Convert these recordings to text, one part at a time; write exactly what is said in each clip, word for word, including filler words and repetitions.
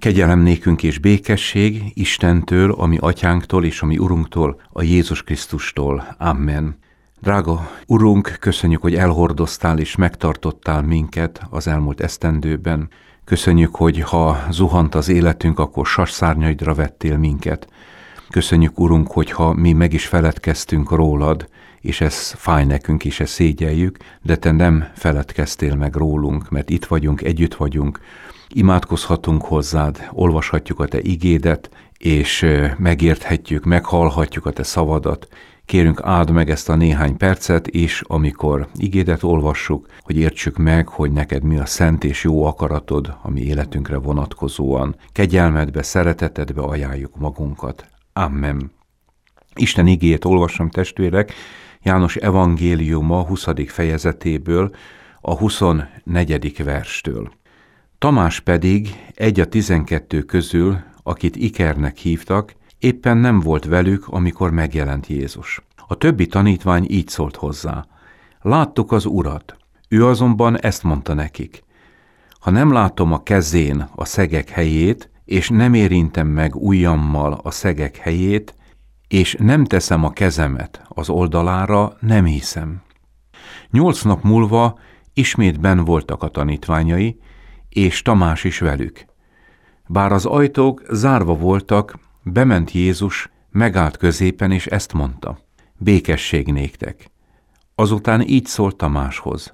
Kegyelem nékünk és békesség Istentől, a mi atyánktól és a mi Urunktól, a Jézus Krisztustól. Amen. Drága Urunk, köszönjük, hogy elhordoztál és megtartottál minket az elmúlt esztendőben. Köszönjük, hogy ha zuhant az életünk, akkor sasszárnyaidra vettél minket. Köszönjük, Urunk, hogy ha mi meg is feledkeztünk rólad, és ez fáj nekünk, és ezt szégyeljük, de te nem feledkeztél meg rólunk, mert itt vagyunk, együtt vagyunk, imádkozhatunk hozzád, olvashatjuk a te igédet, és megérthetjük, meghallhatjuk a te szavadat. Kérünk, áld meg ezt a néhány percet is, amikor igédet olvassuk, hogy értsük meg, hogy neked mi a szent és jó akaratod a mi életünkre vonatkozóan. Kegyelmedbe, szeretetedbe ajánljuk magunkat. Amen. Isten igéjét olvasom, testvérek, János evangéliuma huszadik fejezetéből, a huszonnegyedik verstől. Tamás pedig, egy a tizenkettő közül, akit Ikernek hívtak, éppen nem volt velük, amikor megjelent Jézus. A többi tanítvány így szólt hozzá: láttuk az Urat. Ő azonban ezt mondta nekik: ha nem látom a kezén a szegek helyét, és nem érintem meg ujjammal a szegek helyét, és nem teszem a kezemet az oldalára, nem hiszem. Nyolc nap múlva ismét benn voltak a tanítványai, és Tamás is velük. Bár az ajtók zárva voltak, bement Jézus, megállt középen, és ezt mondta: békesség néktek. Azután így szólt Tamáshoz: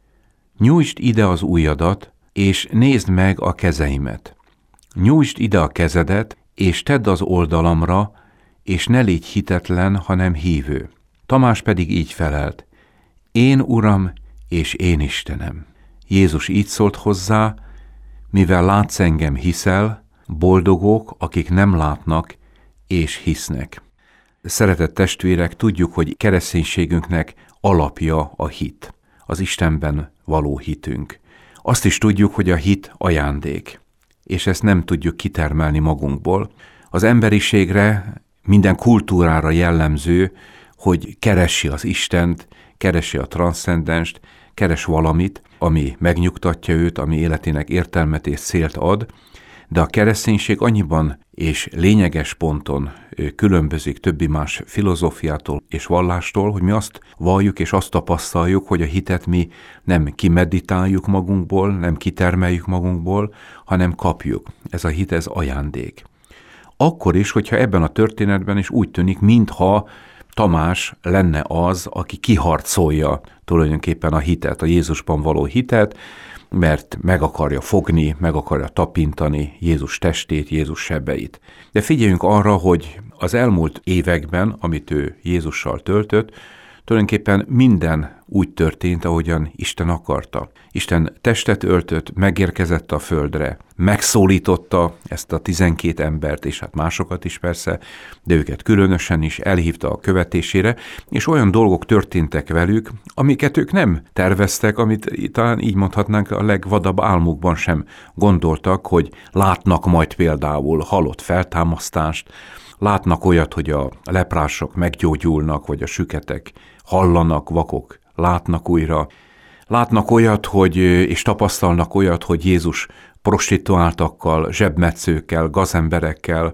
nyújtsd ide az ujjadat, és nézd meg a kezeimet. Nyújtsd ide a kezedet, és tedd az oldalamra, és ne légy hitetlen, hanem hívő. Tamás pedig így felelt: én Uram, és én Istenem. Jézus így szólt hozzá: mivel látsz engem, hiszel, boldogok, akik nem látnak és hisznek. Szeretett testvérek, tudjuk, hogy kereszténységünknek alapja a hit, az Istenben való hitünk. Azt is tudjuk, hogy a hit ajándék, és ezt nem tudjuk kitermelni magunkból. Az emberiségre, minden kultúrára jellemző, hogy keresi az Istent, keresi a transzcendenst, keres valamit, ami megnyugtatja őt, ami életének értelmet és célt ad, de a kereszténység annyiban és lényeges ponton különbözik többi más filozófiától és vallástól, hogy mi azt valljuk és azt tapasztaljuk, hogy a hitet mi nem kimeditáljuk magunkból, nem kitermeljük magunkból, hanem kapjuk. Ez a hit, ez ajándék. Akkor is, hogyha ebben a történetben is úgy tűnik, mintha Tamás lenne az, aki kiharcolja tulajdonképpen a hitet, a Jézusban való hitet, mert meg akarja fogni, meg akarja tapintani Jézus testét, Jézus sebeit. De figyeljünk arra, hogy az elmúlt években, amit ő Jézussal töltött, tulajdonképpen minden úgy történt, ahogyan Isten akarta. Isten testet öltött, megérkezett a földre, megszólította ezt a tizenkét embert, és hát másokat is persze, de őket különösen is elhívta a követésére, és olyan dolgok történtek velük, amiket ők nem terveztek, amit talán így mondhatnánk, a legvadabb álmukban sem gondoltak, hogy látnak majd például halott feltámasztást, látnak olyat, hogy a leprások meggyógyulnak, vagy a süketek hallanak, vakok látnak újra. Látnak olyat, hogy, és tapasztalnak olyat, hogy Jézus prostituáltakkal, zsebmetszőkkel, gazemberekkel,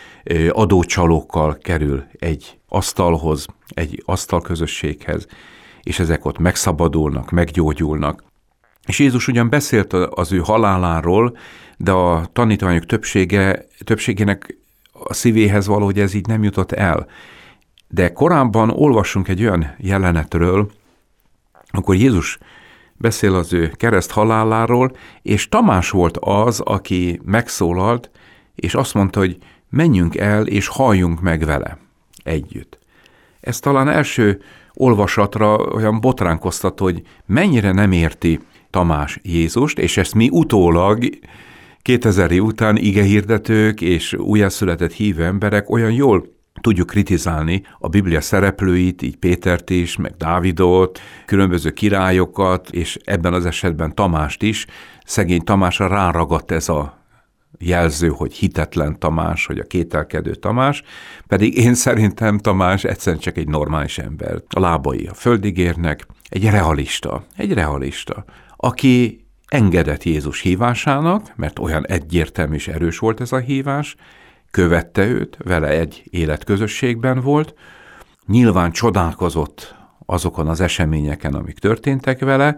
adócsalókkal kerül egy asztalhoz, egy asztalközösséghez, és ezek ott megszabadulnak, meggyógyulnak. És Jézus ugyan beszélt az ő haláláról, de a tanítványok többsége, többségének a szívéhez valahogy ez így nem jutott el. De korábban olvassunk egy olyan jelenetről, akkor Jézus beszél az ő kereszt haláláról, és Tamás volt az, aki megszólalt, és azt mondta, hogy menjünk el, és halljunk meg vele együtt. Ez talán első olvasatra olyan botránkoztató, hogy mennyire nem érti Tamás Jézust, és ezt mi utólag, kétezer év után igehirdetők és újjászületett hívő emberek olyan jól tudjuk kritizálni a Biblia szereplőit, így Pétert is, meg Dávidot, különböző királyokat, és ebben az esetben Tamást is. Szegény Tamásra ráragadt ez a jelző, hogy hitetlen Tamás, hogy a kételkedő Tamás, pedig én szerintem Tamás egyszerűen csak egy normális ember. A lábai a földig érnek, egy realista, egy realista, aki engedett Jézus hívásának, mert olyan egyértelmű és erős volt ez a hívás, követte őt, vele egy életközösségben volt, nyilván csodálkozott azokon az eseményeken, amik történtek vele,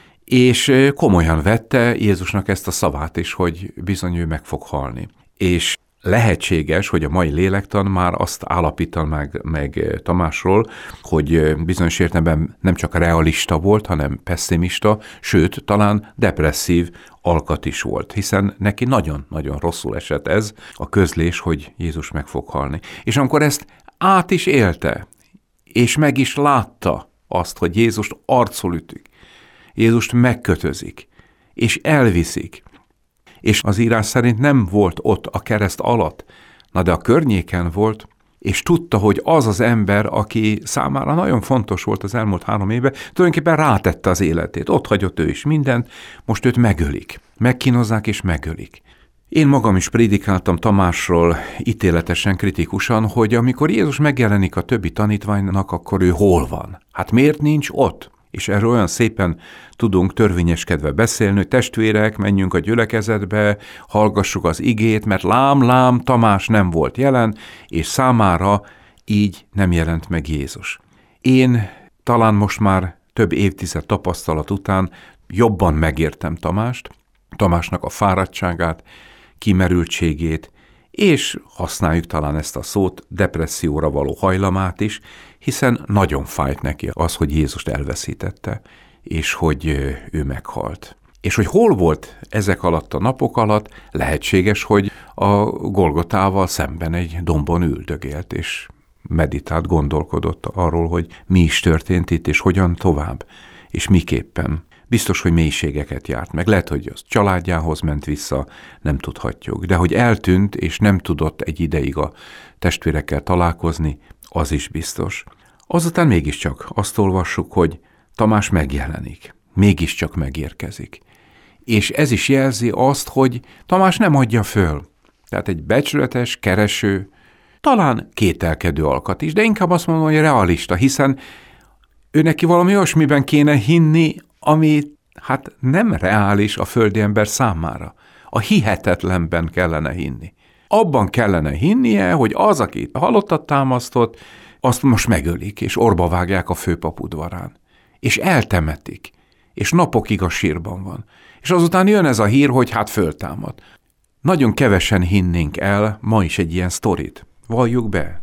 és komolyan vette Jézusnak ezt a szavát is, hogy bizony ő meg fog halni. És lehetséges, hogy a mai lélektan már azt állapítan meg, meg Tamásról, hogy bizonyos értelemben nem csak realista volt, hanem pessimista, sőt, talán depresszív alkat is volt, hiszen neki nagyon-nagyon rosszul esett ez a közlés, hogy Jézus meg fog halni. És amikor ezt át is élte, és meg is látta azt, hogy Jézust arcul ütik, Jézust megkötözik, és elviszik, és az írás szerint nem volt ott a kereszt alatt, na de a környéken volt, és tudta, hogy az az ember, aki számára nagyon fontos volt az elmúlt három évben, tulajdonképpen rátette az életét. Ott hagyott ő is mindent, most őt megölik. Megkínozzák és megölik. Én magam is prédikáltam Tamásról ítéletesen, kritikusan, hogy amikor Jézus megjelenik a többi tanítványnak, akkor ő hol van? Hát miért nincs ott? És erről olyan szépen tudunk törvényeskedve beszélni, hogy testvérek, menjünk a gyülekezetbe, hallgassuk az igét, mert lám-lám Tamás nem volt jelen, és számára így nem jelent meg Jézus. Én talán most már több évtized tapasztalat után jobban megértem Tamást, Tamásnak a fáradtságát, kimerültségét, és használjuk talán ezt a szót, depresszióra való hajlamát is, hiszen nagyon fájt neki az, hogy Jézust elveszítette, és hogy ő meghalt. És hogy hol volt ezek alatt a napok alatt, lehetséges, hogy a Golgotával szemben egy dombon üldögélt, és meditált, gondolkodott arról, hogy mi is történt itt, és hogyan tovább, és miképpen. Biztos, hogy mélységeket járt meg. Lehet, hogy az családjához ment vissza, nem tudhatjuk. De hogy eltűnt, és nem tudott egy ideig a testvérekkel találkozni, az is biztos. Azután mégiscsak azt olvassuk, hogy Tamás megjelenik. Mégiscsak megérkezik. És ez is jelzi azt, hogy Tamás nem adja föl. Tehát egy becsületes, kereső, talán kételkedő alkat is, de inkább azt mondom, hogy realista, hiszen ő neki valami olyasmiben kéne hinni, ami hát nem reális a földi ember számára. A hihetetlenben kellene hinni. Abban kellene hinnie, hogy az, aki halottat támasztott, azt most megölik, és orba vágják a főpap udvarán. És eltemetik, és napokig a sírban van. És azután jön ez a hír, hogy hát föltámad. Nagyon kevesen hinnénk el ma is egy ilyen sztorit. Valljuk be.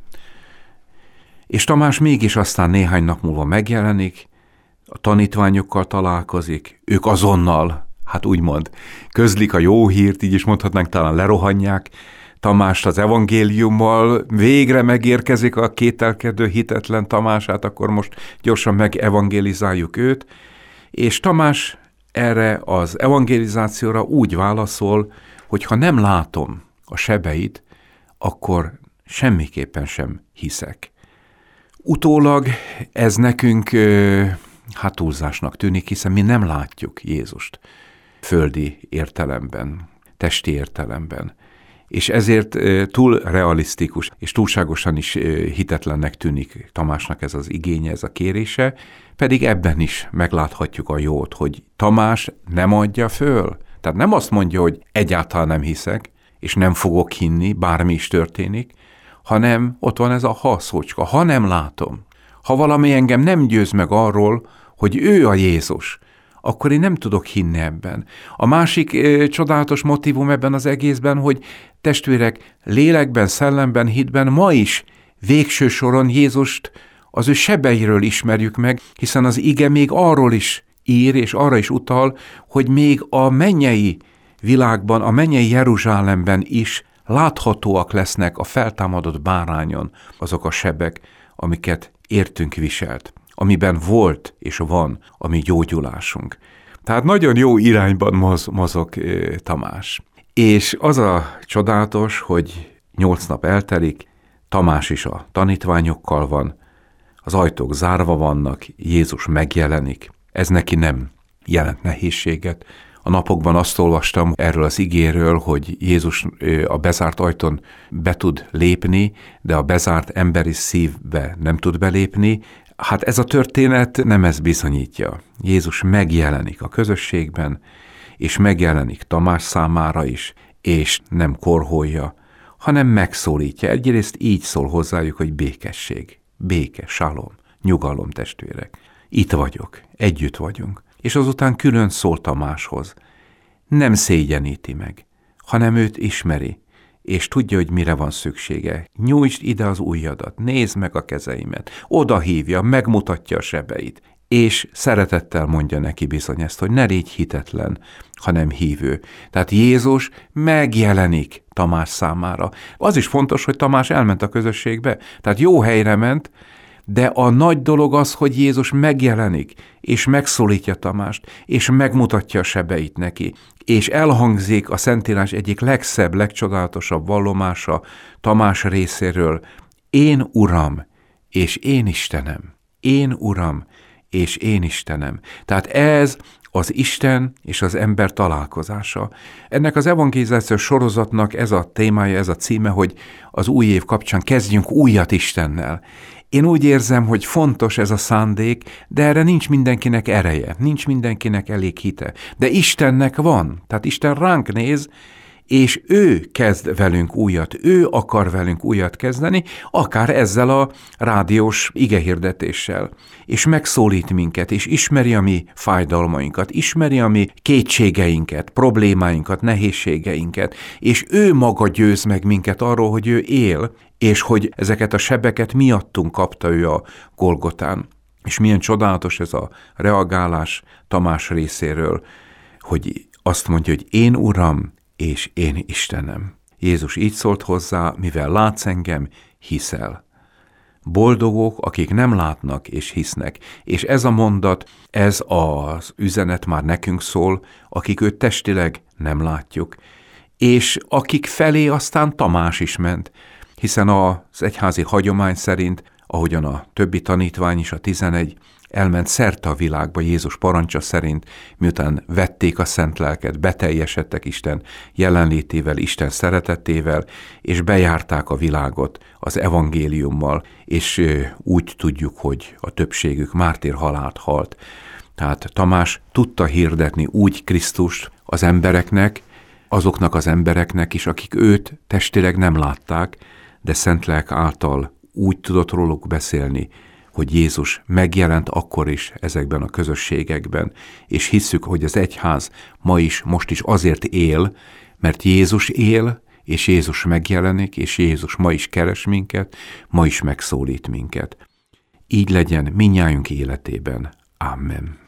És Tamás mégis aztán néhány nap múlva megjelenik, a tanítványokkal találkozik, ők azonnal, hát úgymond, közlik a jó hírt, így is mondhatnánk, talán lerohanják Tamást az evangéliummal, végre megérkezik a kételkedő, hitetlen Tamás, hát akkor most gyorsan megevangélizáljuk őt, és Tamás erre az evangélizációra úgy válaszol, hogy ha nem látom a sebeit, akkor semmiképpen sem hiszek. Utólag ez nekünk hát túlzásnak tűnik, hiszen mi nem látjuk Jézust földi értelemben, testi értelemben. És ezért túl realisztikus, és túlságosan is hitetlennek tűnik Tamásnak ez az igénye, ez a kérése, pedig ebben is megláthatjuk a jót, hogy Tamás nem adja föl. Tehát nem azt mondja, hogy egyáltalán nem hiszek, és nem fogok hinni, bármi is történik, hanem ott van ez a ha szócska, ha nem látom, ha valami engem nem győz meg arról, hogy ő a Jézus, akkor én nem tudok hinni ebben. A másik e, csodálatos motívum ebben az egészben, hogy testvérek, lélekben, szellemben, hitben ma is végső soron Jézust az ő sebeiről ismerjük meg, hiszen az ige még arról is ír, és arra is utal, hogy még a mennyei világban, a mennyei Jeruzsálemben is láthatóak lesznek a feltámadott bárányon azok a sebek, amiket értünk viselt, amiben volt és van a mi gyógyulásunk. Tehát nagyon jó irányban moz, mozog e, Tamás. És az a csodálatos, hogy nyolc nap eltelik, Tamás is a tanítványokkal van, az ajtók zárva vannak, Jézus megjelenik. Ez neki nem jelent nehézséget. A napokban azt olvastam erről az igéről, hogy Jézus a bezárt ajtón be tud lépni, de a bezárt emberi szívbe nem tud belépni. Hát ez a történet nem ezt bizonyítja. Jézus megjelenik a közösségben, és megjelenik Tamás számára is, és nem korholja, hanem megszólítja. Egyrészt így szól hozzájuk, hogy békesség, béke, salom, nyugalom, testvérek. Itt vagyok, együtt vagyunk. És azután külön szól Tamáshoz. Nem szégyeníti meg, hanem őt ismeri, és tudja, hogy mire van szüksége. Nyújtsd ide az ujjadat, nézd meg a kezeimet, oda hívja, megmutatja a sebeit, és szeretettel mondja neki bizony ezt, hogy ne légy hitetlen, hanem hívő. Tehát Jézus megjelenik Tamás számára. Az is fontos, hogy Tamás elment a közösségbe, tehát jó helyre ment, de a nagy dolog az, hogy Jézus megjelenik, és megszólítja Tamást, és megmutatja a sebeit neki, és elhangzik a Szentírás egyik legszebb, legcsodálatosabb vallomása Tamás részéről: én Uram, és én Istenem. Én Uram, és én Istenem. Tehát ez az Isten és az ember találkozása. Ennek az evangelizációs sorozatnak ez a témája, ez a címe, hogy az új év kapcsán kezdjünk újat Istennel. Én úgy érzem, hogy fontos ez a szándék, de erre nincs mindenkinek ereje, nincs mindenkinek elég hite. De Istennek van, tehát Isten ránk néz, és ő kezd velünk újat, ő akar velünk újat kezdeni, akár ezzel a rádiós igehirdetéssel. És megszólít minket, és ismeri a mi fájdalmainkat, ismeri a mi kétségeinket, problémáinkat, nehézségeinket, és ő maga győz meg minket arról, hogy ő él, és hogy ezeket a sebeket miattunk kapta ő a Golgotán. És milyen csodálatos ez a reagálás Tamás részéről, hogy azt mondja, hogy én Uram, és én Istenem. Jézus így szólt hozzá: mivel látsz engem, hiszel. Boldogok, akik nem látnak és hisznek. És ez a mondat, ez az üzenet már nekünk szól, akik őt testileg nem látjuk. És akik felé aztán Tamás is ment, hiszen az egyházi hagyomány szerint, ahogyan a többi tanítvány is, a tizenegy, elment szerte a világba Jézus parancsa szerint, miután vették a szent lelket, beteljesedtek Isten jelenlétével, Isten szeretetével, és bejárták a világot az evangéliummal, és úgy tudjuk, hogy a többségük mártírhalált halt. Tehát Tamás tudta hirdetni úgy Krisztust az embereknek, azoknak az embereknek is, akik őt testileg nem látták, de szent lelk által úgy tudott róluk beszélni, hogy Jézus megjelent akkor is ezekben a közösségekben, és hisszük, hogy az egyház ma is, most is azért él, mert Jézus él, és Jézus megjelenik, és Jézus ma is keres minket, ma is megszólít minket. Így legyen mindnyájunk életében. Amen.